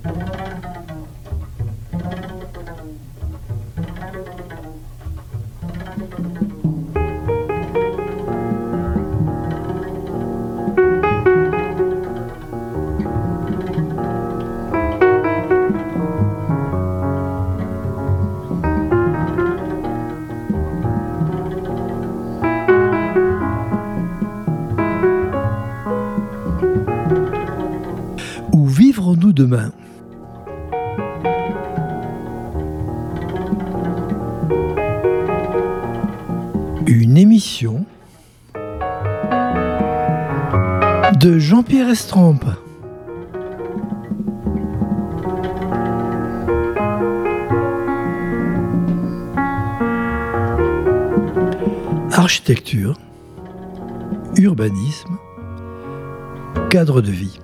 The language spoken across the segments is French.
Où vivrons-nous demain ? Une émission de Jean-Pierre Estrempe. Architecture, urbanisme, cadre de vie.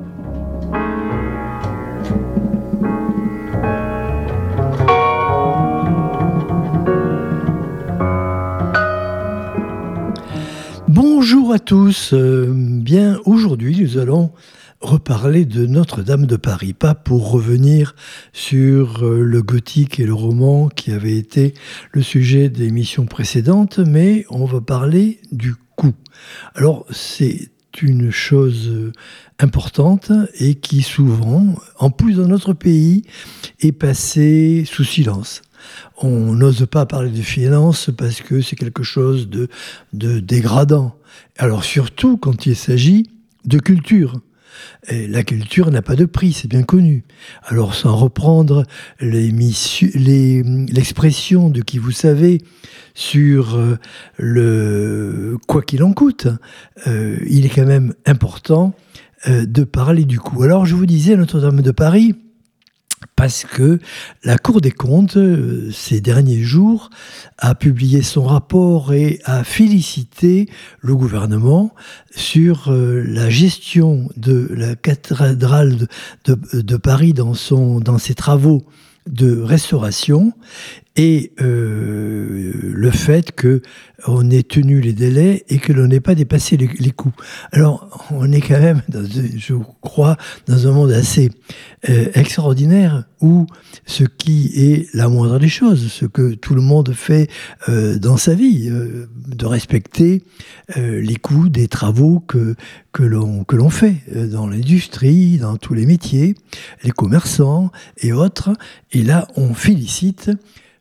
Bonjour à tous, bien aujourd'hui nous allons reparler de Notre-Dame de Paris, pas pour revenir sur le gothique et le roman qui avait été le sujet des émissions précédentes, mais on va parler du coût. Alors c'est une chose importante et qui souvent, en plus dans notre pays, est passée sous silence. On n'ose pas parler de finances parce que c'est quelque chose de dégradant. Alors surtout quand il s'agit de culture. Et la culture n'a pas de prix, c'est bien connu. Alors sans reprendre l'expression de qui vous savez sur le quoi qu'il en coûte, il est quand même important de parler du coût. Alors je vous disais Notre-Dame de Paris, parce que la Cour des comptes, ces derniers jours, a publié son rapport et a félicité le gouvernement sur la gestion de la cathédrale de Paris dans ses travaux de restauration et le fait qu'on ait tenu les délais et que l'on n'ait pas dépassé les coûts. Alors, on est quand même, je crois, dans un monde assez extraordinaire où ce qui est la moindre des choses, ce que tout le monde fait dans sa vie, de respecter les coûts des travaux que l'on fait dans l'industrie, dans tous les métiers, les commerçants et autres. Et là, on félicite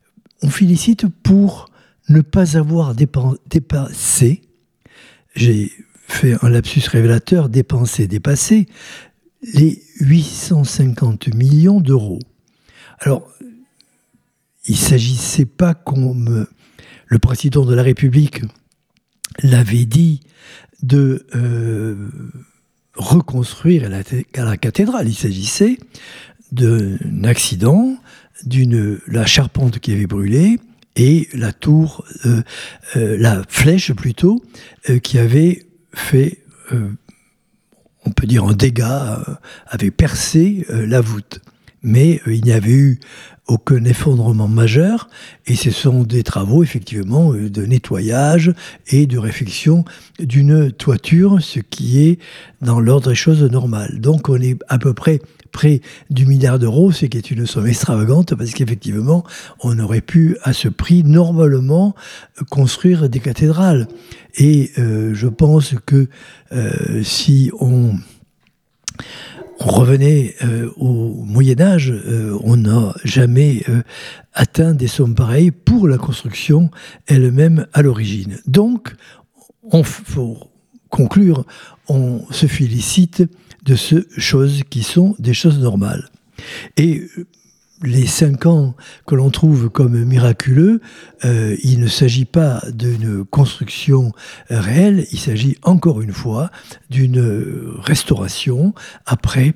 pour ne pas avoir dépassé, j'ai fait un lapsus révélateur, dépassé les 850 millions d'euros. Alors, il ne s'agissait pas, comme le président de la République l'avait dit, de reconstruire la cathédrale. Il s'agissait d'un accident, la charpente qui avait brûlé et la tour, la flèche plutôt, qui avait fait, on peut dire un dégât, avait percé la voûte. Mais il n'y avait eu aucun effondrement majeur et ce sont des travaux effectivement de nettoyage et de réfection d'une toiture, ce qui est dans l'ordre des choses normales. Donc on est à peu près du milliard d'euros, ce qui est une somme extravagante parce qu'effectivement on aurait pu à ce prix normalement construire des cathédrales. Et je pense que si on revenait au Moyen-Âge, on n'a jamais atteint des sommes pareilles pour la construction elle-même à l'origine. Donc, pour conclure, on se félicite de ces choses qui sont des choses normales. Et les 5 ans que l'on trouve comme miraculeux, il ne s'agit pas d'une construction réelle, il s'agit encore une fois d'une restauration après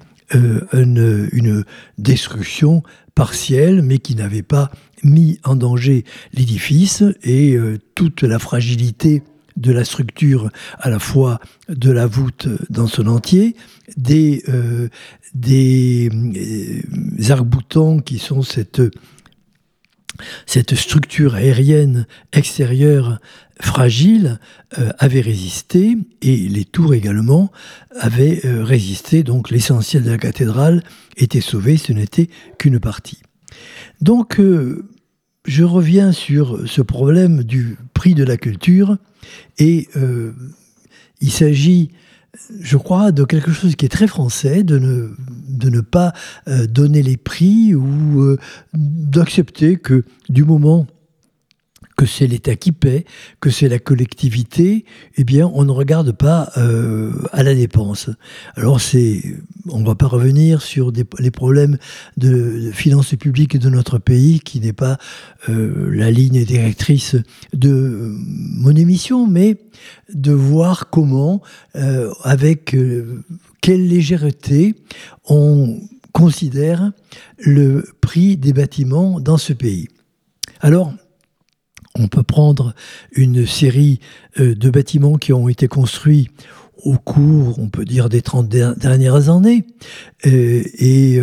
une destruction partielle, mais qui n'avait pas mis en danger l'édifice et toute la fragilité de la structure, à la fois de la voûte dans son entier, des arcs-boutants qui sont cette cette structure aérienne extérieure fragile avait résisté, et les tours également avaient résisté. Donc l'essentiel de la cathédrale était sauvé, ce n'était qu'une partie. Donc je reviens sur ce problème du prix de la culture, et il s'agit, je crois, de quelque chose qui est très français, de ne pas donner les prix, ou d'accepter que du moment que c'est l'État qui paie, que c'est la collectivité, eh bien, on ne regarde pas à la dépense. Alors, on ne va pas revenir sur les problèmes de finances publiques de notre pays, qui n'est pas la ligne directrice de mon émission, mais de voir comment, avec quelle légèreté, on considère le prix des bâtiments dans ce pays. Alors, on peut prendre une série de bâtiments qui ont été construits au cours, on peut dire, des 30 dernières années. Et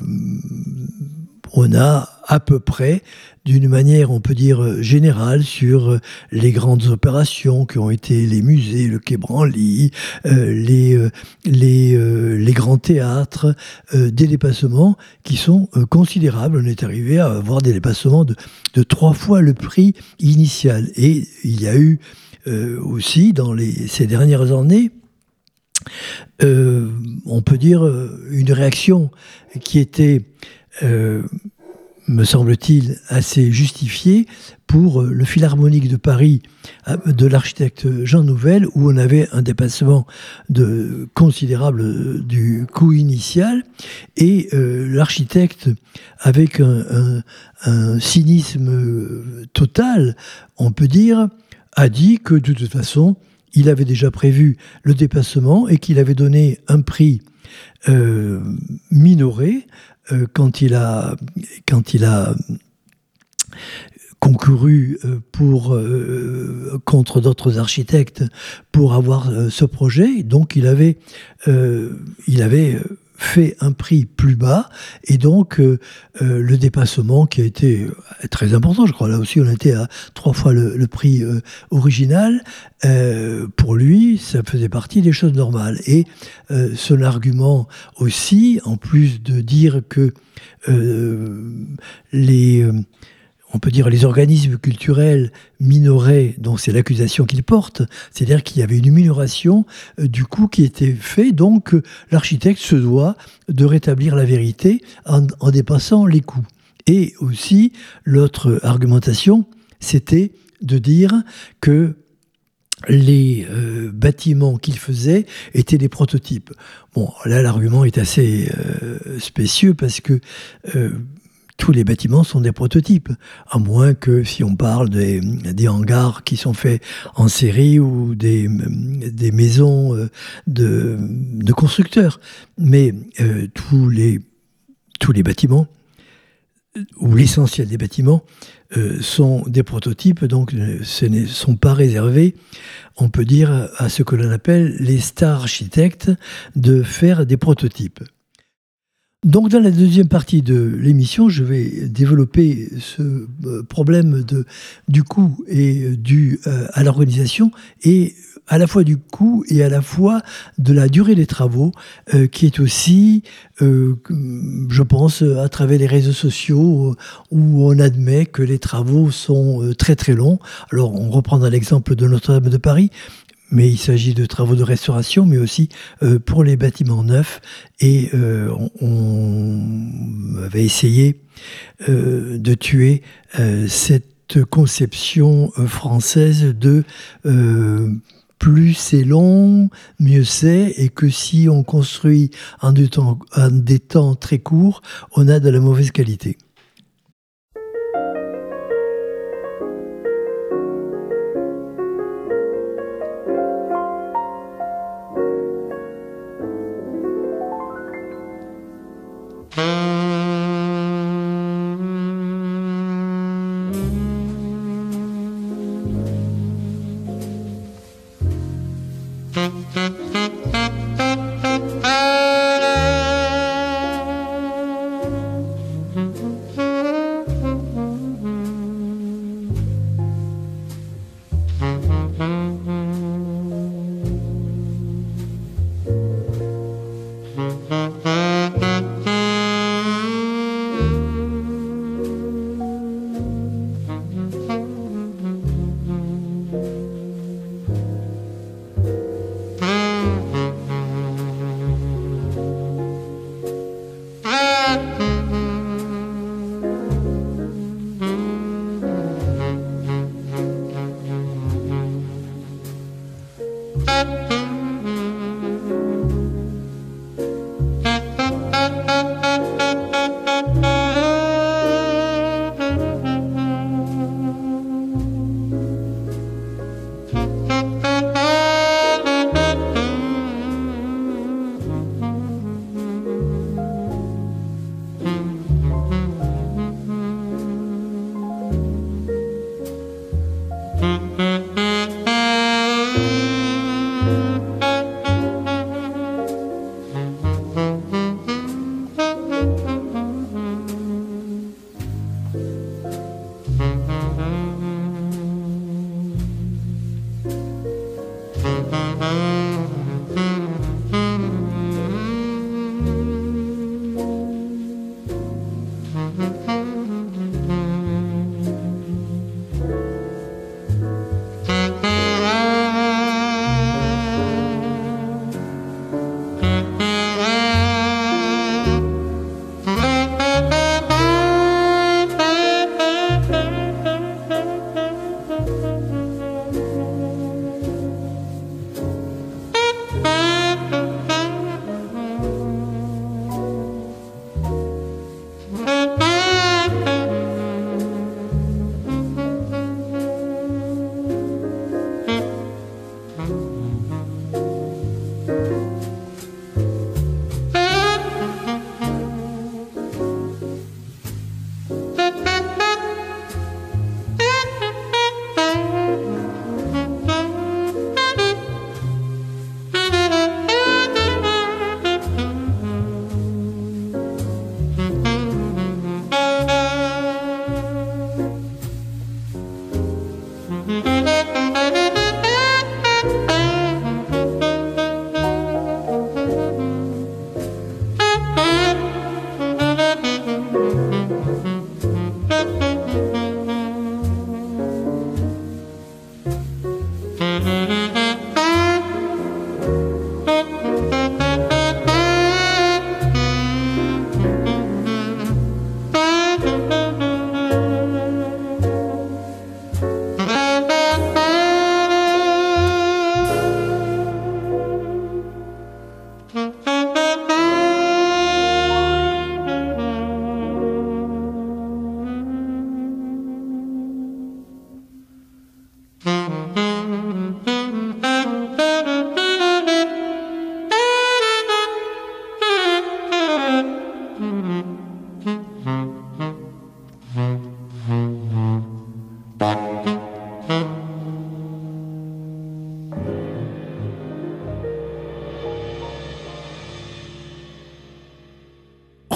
on a à peu près, d'une manière, on peut dire, générale, sur les grandes opérations qui ont été les musées, le Quai Branly, les grands théâtres, des dépassements qui sont considérables. On est arrivé à avoir des dépassements de 3 fois le prix initial. Et il y a eu aussi, dans ces dernières années, on peut dire, une réaction qui était me semble-t-il, assez justifié pour le Philharmonique de Paris de l'architecte Jean Nouvel, où on avait un dépassement considérable du coût initial, et l'architecte, avec un cynisme total, on peut dire, a dit que de toute façon, il avait déjà prévu le dépassement et qu'il avait donné un prix minoré quand il a concouru contre d'autres architectes pour avoir ce projet. Donc il avait fait un prix plus bas, et donc le dépassement qui a été très important, je crois, là aussi on était à 3 fois le prix original, pour lui ça faisait partie des choses normales. Et son argument aussi, en plus de dire que on peut dire les organismes culturels minoraient, donc c'est l'accusation qu'il porte, c'est-à-dire qu'il y avait une minoration du coût qui était fait, donc l'architecte se doit de rétablir la vérité en dépassant les coûts. Et aussi, l'autre argumentation, c'était de dire que les bâtiments qu'il faisait étaient des prototypes. Bon, là, l'argument est assez spécieux, parce que tous les bâtiments sont des prototypes, à moins que si on parle des hangars qui sont faits en série, ou des maisons de constructeurs. Mais tous les bâtiments, ou l'essentiel des bâtiments, sont des prototypes, donc ce ne sont pas réservés, on peut dire, à ce que l'on appelle les stars architectes, de faire des prototypes. Donc dans la deuxième partie de l'émission, je vais développer ce problème du coût et dû à l'organisation, et à la fois du coût et à la fois de la durée des travaux, qui est aussi, je pense, à travers les réseaux sociaux, où on admet que les travaux sont très très longs. Alors on reprendra l'exemple de Notre-Dame de Paris, mais il s'agit de travaux de restauration, mais aussi pour les bâtiments neufs. Et on avait essayé de tuer cette conception française de plus c'est long, mieux c'est, et que si on construit en des temps très courts, on a de la mauvaise qualité.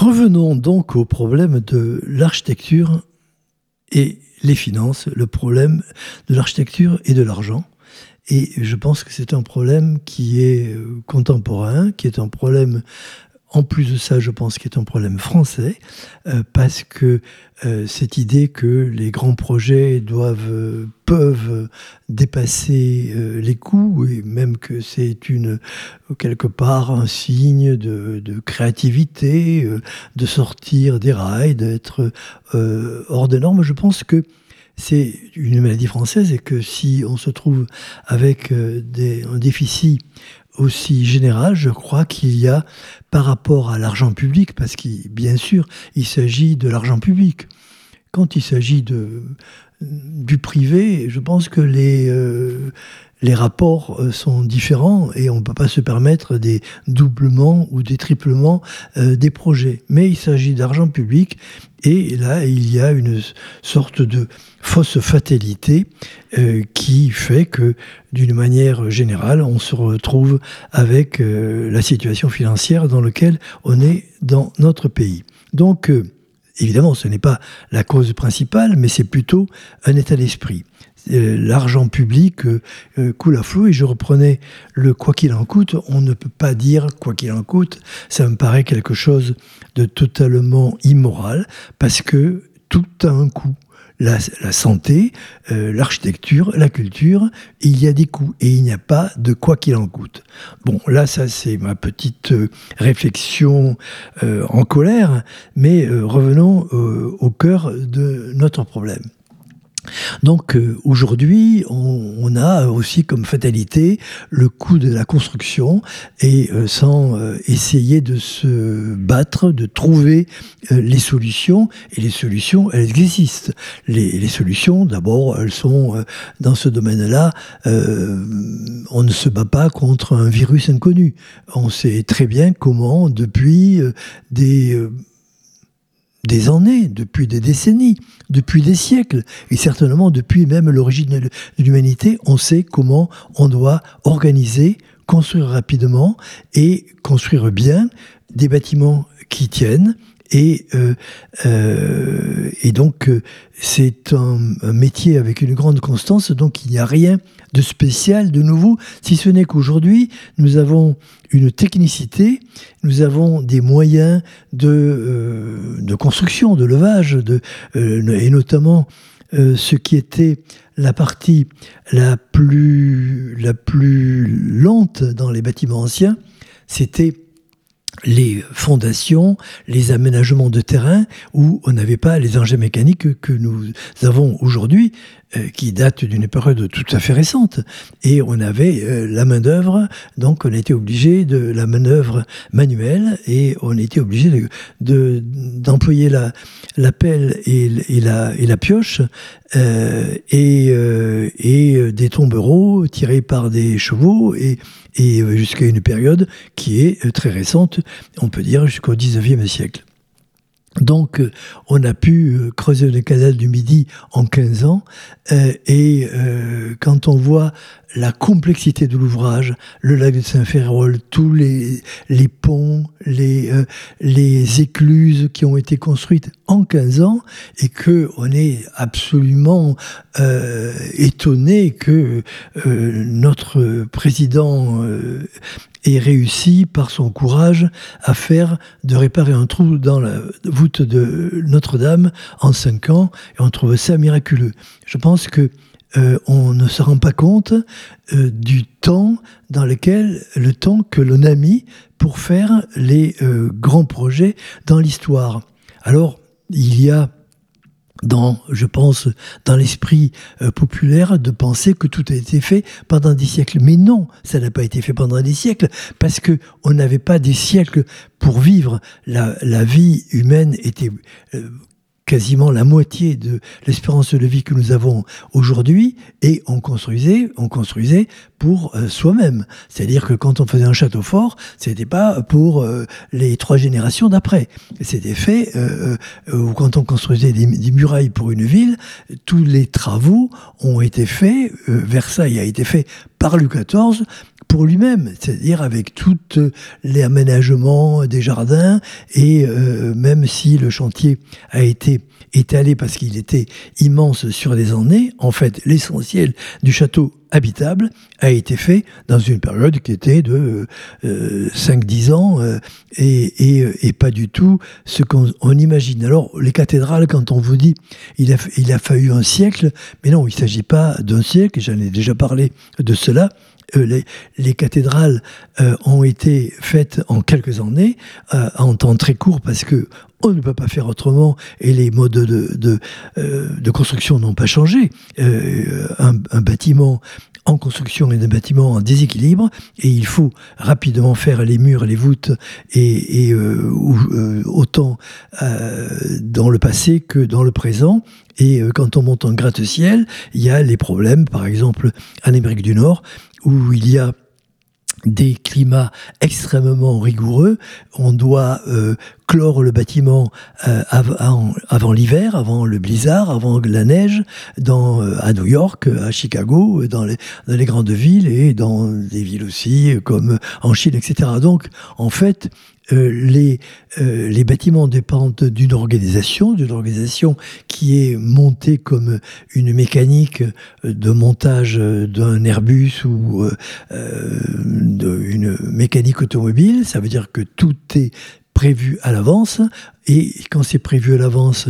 Revenons donc au problème de l'architecture et les finances, le problème de l'architecture et de l'argent. Et je pense que c'est un problème qui est contemporain, qui est un problème, en plus de ça, je pense, qui est un problème français, parce que cette idée que les grands projets peuvent dépasser les coûts, et même que c'est quelque part un signe de créativité, de sortir des rails, d'être hors des normes, je pense que c'est une maladie française et que si on se trouve avec un déficit aussi général, je crois qu'il y a, par rapport à l'argent public, parce que bien sûr, il s'agit de l'argent public. Quand il s'agit du privé, je pense que les rapports sont différents et on ne peut pas se permettre des doublements ou des triplements des projets. Mais il s'agit d'argent public et là, il y a une sorte de fausse fatalité qui fait que, d'une manière générale, on se retrouve avec la situation financière dans laquelle on est dans notre pays. Donc, évidemment, ce n'est pas la cause principale, mais c'est plutôt un état d'esprit. L'argent public coule à flot, et je reprenais le quoi qu'il en coûte. On ne peut pas dire quoi qu'il en coûte, ça me paraît quelque chose de totalement immoral, parce que tout a un coût. La santé, l'architecture, la culture, il y a des coûts et il n'y a pas de quoi qu'il en coûte. Bon, là, ça c'est ma petite réflexion en colère, mais revenons au cœur de notre problème. Donc aujourd'hui, on a aussi comme fatalité le coût de la construction, et sans essayer de se battre, de trouver les solutions, et les solutions, elles existent. Les solutions, d'abord, elles sont dans ce domaine-là, on ne se bat pas contre un virus inconnu. On sait très bien comment, depuis des années, depuis des décennies, depuis des siècles, et certainement depuis même l'origine de l'humanité, on sait comment on doit organiser, construire rapidement et construire bien des bâtiments qui tiennent. Et donc, c'est un métier avec une grande constance, donc il n'y a rien de spécial, de nouveau, si ce n'est qu'aujourd'hui, nous avons une technicité, nous avons des moyens de construction, de levage, et notamment ce qui était la partie la plus lente dans les bâtiments anciens, c'était les fondations, les aménagements de terrain, où on n'avait pas les engins mécaniques que nous avons aujourd'hui, qui datent d'une période tout à fait récente. Et on avait la main-d'œuvre, donc on était obligé de la main-d'œuvre manuelle, et on était obligé d'employer la pelle et la pioche, et des tombereaux tirés par des chevaux, et jusqu'à une période qui est très récente, on peut dire jusqu'au 19e siècle. Donc, on a pu creuser le canal du Midi en 15 ans, et quand on voit la complexité de l'ouvrage, le lac de Saint-Ferréol, tous les ponts, les écluses qui ont été construites en 15 ans, et qu'on est absolument étonné que notre président ait réussi par son courage à réparer un trou dans la voûte de Notre-Dame en 5 ans, et on trouve ça miraculeux. Je pense que on ne se rend pas compte du temps le temps que l'on a mis pour faire les grands projets dans l'histoire. Alors, il y a je pense, dans l'esprit populaire, de penser que tout a été fait pendant des siècles. Mais non, ça n'a pas été fait pendant des siècles, parce qu'on n'avait pas des siècles pour vivre. La vie humaine était quasiment la moitié de l'espérance de vie que nous avons aujourd'hui, et on construisait pour soi-même. C'est-à-dire que quand on faisait un château fort, c'était pas pour les 3 générations d'après. C'était fait, ou quand on construisait des murailles pour une ville, tous les travaux ont été faits, Versailles a été fait par Louis XIV, pour lui-même, c'est-à-dire avec tous les aménagements des jardins, et même si le chantier a été étalé parce qu'il était immense sur des années, en fait, l'essentiel du château habitable a été fait dans une période qui était de 5-10 ans et pas du tout ce qu'on imagine. Alors, les cathédrales, quand on vous dit il a fallu un siècle, mais non, il ne s'agit pas d'un siècle, j'en ai déjà parlé de cela. Les cathédrales ont été faites en quelques années, en temps très court, parce que on ne peut pas faire autrement et les modes de construction n'ont pas changé. Un bâtiment en construction est un bâtiment en déséquilibre et il faut rapidement faire les murs, les voûtes et autant dans le passé que dans le présent. Et quand on monte en gratte-ciel, il y a les problèmes, par exemple en Amérique du Nord, où il y a des climats extrêmement rigoureux. On doit clore le bâtiment avant l'hiver, avant le blizzard, avant la neige, à New York, à Chicago, dans les grandes villes et dans des villes aussi comme en Chine, etc. Donc, en fait, les bâtiments dépendent d'une organisation qui est montée comme une mécanique de montage d'un Airbus ou d'une mécanique automobile. Ça veut dire que tout est prévu à l'avance, et quand c'est prévu à l'avance,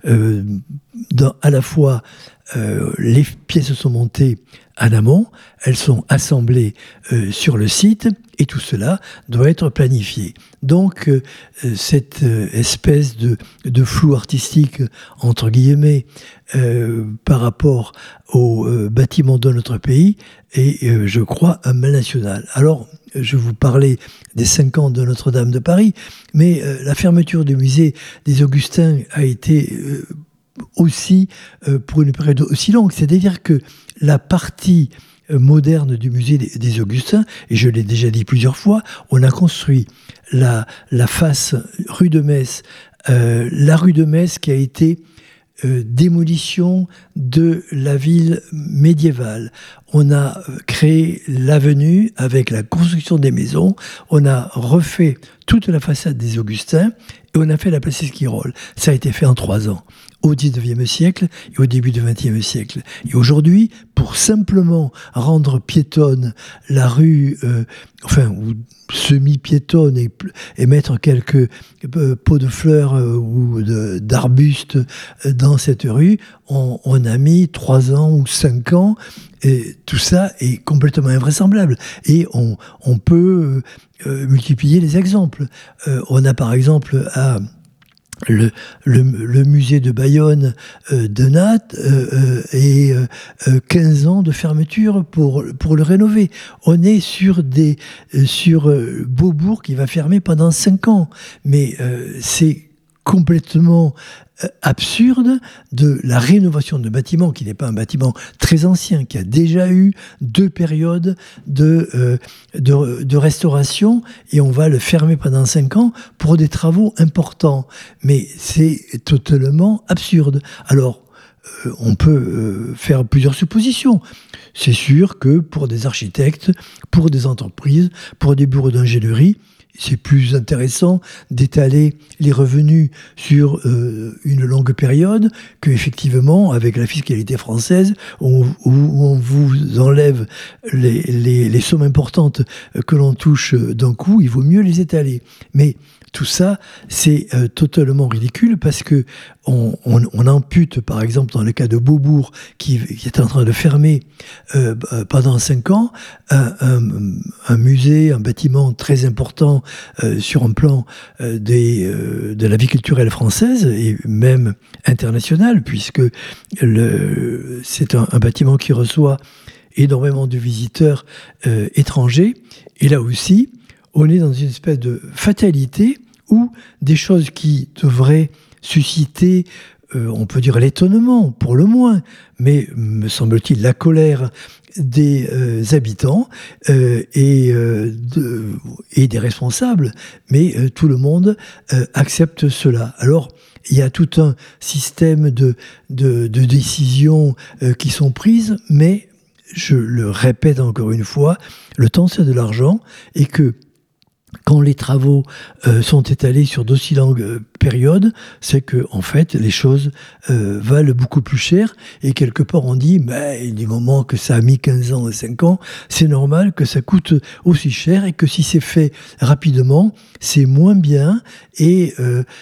à la fois les pièces sont montées en amont, elles sont assemblées sur le site, et tout cela doit être planifié. Donc, cette espèce de flou artistique, entre guillemets, par rapport aux bâtiments de notre pays, est, je crois, un mal national. Alors, je vous parlais des 5 ans de Notre-Dame de Paris, mais la fermeture du musée des Augustins a été aussi pour une période aussi longue. C'est-à-dire que la partie moderne du musée des Augustins, et je l'ai déjà dit plusieurs fois, on a construit la face rue de Metz, la rue de Metz qui a été démolition de la ville médiévale. On a créé l'avenue avec la construction des maisons, on a refait toute la façade des Augustins et on a fait la place Esquirol. Ça a été fait en 3 ans, au XIXe siècle et au début du XXe siècle. Et aujourd'hui, pour simplement rendre piétonne la rue, ou semi-piétonne et mettre quelques pots de fleurs ou d'arbustes dans cette rue, on a mis 3 ans ou 5 ans. Et tout ça est complètement invraisemblable. Et on peut multiplier les exemples. On a par exemple le musée de Bayonne de Nattes et 15 ans de fermeture pour le rénover. On est sur Beaubourg qui va fermer pendant 5 ans. Mais c'est complètement absurde de la rénovation de bâtiments qui n'est pas un bâtiment très ancien, qui a déjà eu 2 périodes de restauration, et on va le fermer pendant 5 ans pour des travaux importants. Mais c'est totalement absurde. Alors, on peut faire plusieurs suppositions. C'est sûr que pour des architectes, pour des entreprises, pour des bureaux d'ingénierie, c'est plus intéressant d'étaler les revenus sur une longue période qu'effectivement, avec la fiscalité française, où on vous enlève les sommes importantes que l'on touche d'un coup, il vaut mieux les étaler. Mais tout ça, c'est totalement ridicule parce que on ampute, par exemple, dans le cas de Beaubourg, qui est en train de fermer pendant 5 ans, un musée, un bâtiment très important sur un plan de la vie culturelle française et même internationale, puisque c'est un bâtiment qui reçoit énormément de visiteurs étrangers. Et là aussi, on est dans une espèce de fatalité où des choses qui devraient susciter, on peut dire l'étonnement pour le moins, mais me semble-t-il la colère des habitants et des responsables, mais tout le monde accepte cela. Alors, il y a tout un système de décisions qui sont prises, mais je le répète encore une fois, le temps c'est de l'argent, et que quand les travaux sont étalés sur d'aussi longues périodes, c'est que en fait les choses valent beaucoup plus cher, et quelque part on dit mais du moment que ça a mis 15 ans et 5 ans, c'est normal que ça coûte aussi cher, et que si c'est fait rapidement, c'est moins bien, et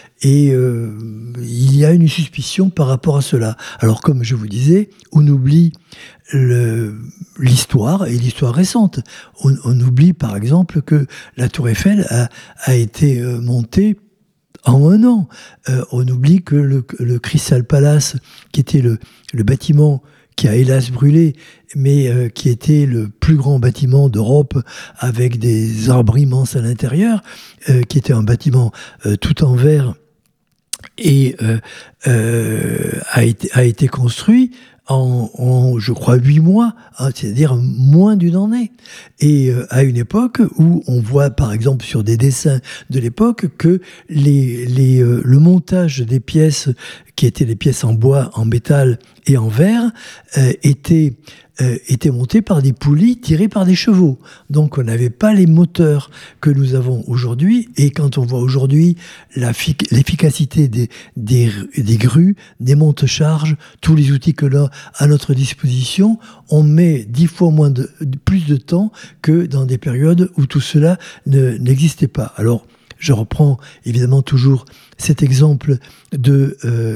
il y a une suspicion par rapport à cela. Alors comme je vous disais, on oublie l'histoire, et l'histoire récente. On oublie par exemple que la Tour Eiffel a été montée en un an. On oublie que le Crystal Palace, qui était le bâtiment qui a hélas brûlé, mais qui était le plus grand bâtiment d'Europe, avec des arbres immenses à l'intérieur, qui était un bâtiment tout en verre, et a été construit en, je crois, 8 mois, hein, c'est-à-dire moins d'une année. Et à une époque où on voit, par exemple, sur des dessins de l'époque, que le montage des pièces, qui étaient des pièces en bois, en métal et en verre, était monté par des poulies tirées par des chevaux. Donc on n'avait pas les moteurs que nous avons aujourd'hui, et quand on voit aujourd'hui l'efficacité des grues, des monte-charges, tous les outils que l'on a à notre disposition, on met 10 fois plus de temps que dans des périodes où tout cela n'existait pas. Alors, je reprends évidemment toujours cet exemple de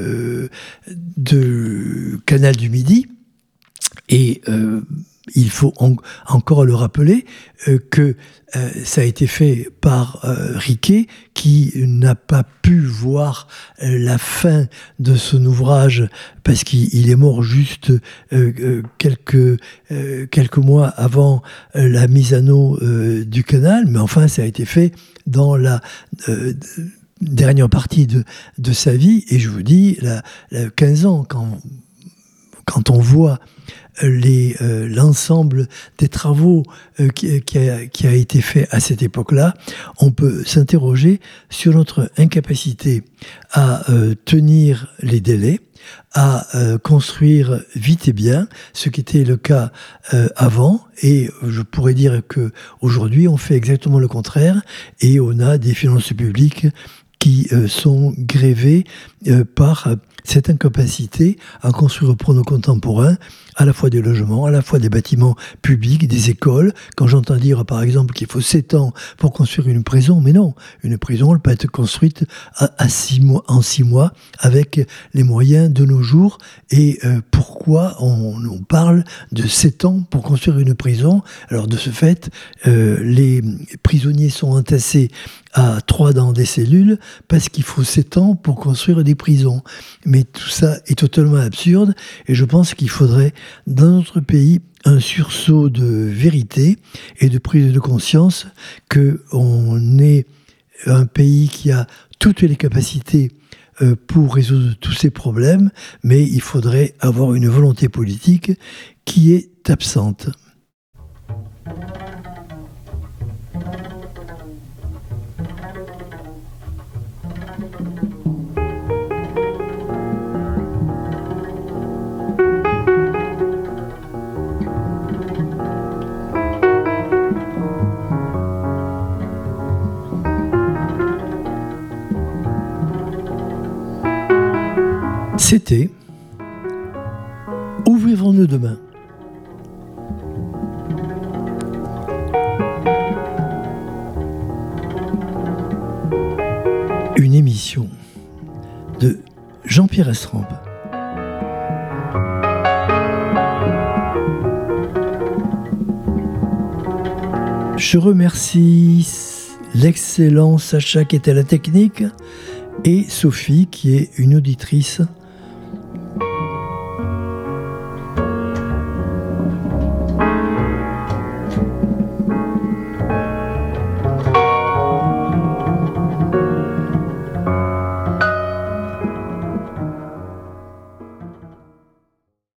Canal du Midi, et il faut encore le rappeler que ça a été fait par Riquet, qui n'a pas pu voir la fin de son ouvrage parce qu'il est mort juste quelques mois avant la mise à l'eau du canal, mais enfin ça a été fait dans la dernière partie de sa vie, et je vous dis, 15 ans, quand on voit l'ensemble des travaux qui a été fait à cette époque-là, on peut s'interroger sur notre incapacité à tenir les délais, à construire vite et bien, ce qui était le cas avant, et je pourrais dire qu'aujourd'hui on fait exactement le contraire, et on a des finances publiques qui sont grévées par cette incapacité à construire pour nos contemporains à la fois des logements, à la fois des bâtiments publics, des écoles. Quand j'entends dire, par exemple, qu'il faut 7 ans pour construire une prison, mais non, une prison, elle peut être construite en 6 mois, avec les moyens de nos jours. Et pourquoi on parle de 7 ans pour construire une prison? Alors, de ce fait, les prisonniers sont entassés à 3 dans des cellules, parce qu'il faut 7 ans pour construire des prisons. Mais tout ça est totalement absurde, et je pense qu'il faudrait, dans notre pays, un sursaut de vérité et de prise de conscience qu'on est un pays qui a toutes les capacités pour résoudre tous ces problèmes, mais il faudrait avoir une volonté politique qui est absente. C'était Où vivons-nous demain ? Une émission de Jean-Pierre Estrampe. Je remercie l'excellent Sacha qui était à la technique, et Sophie qui est une auditrice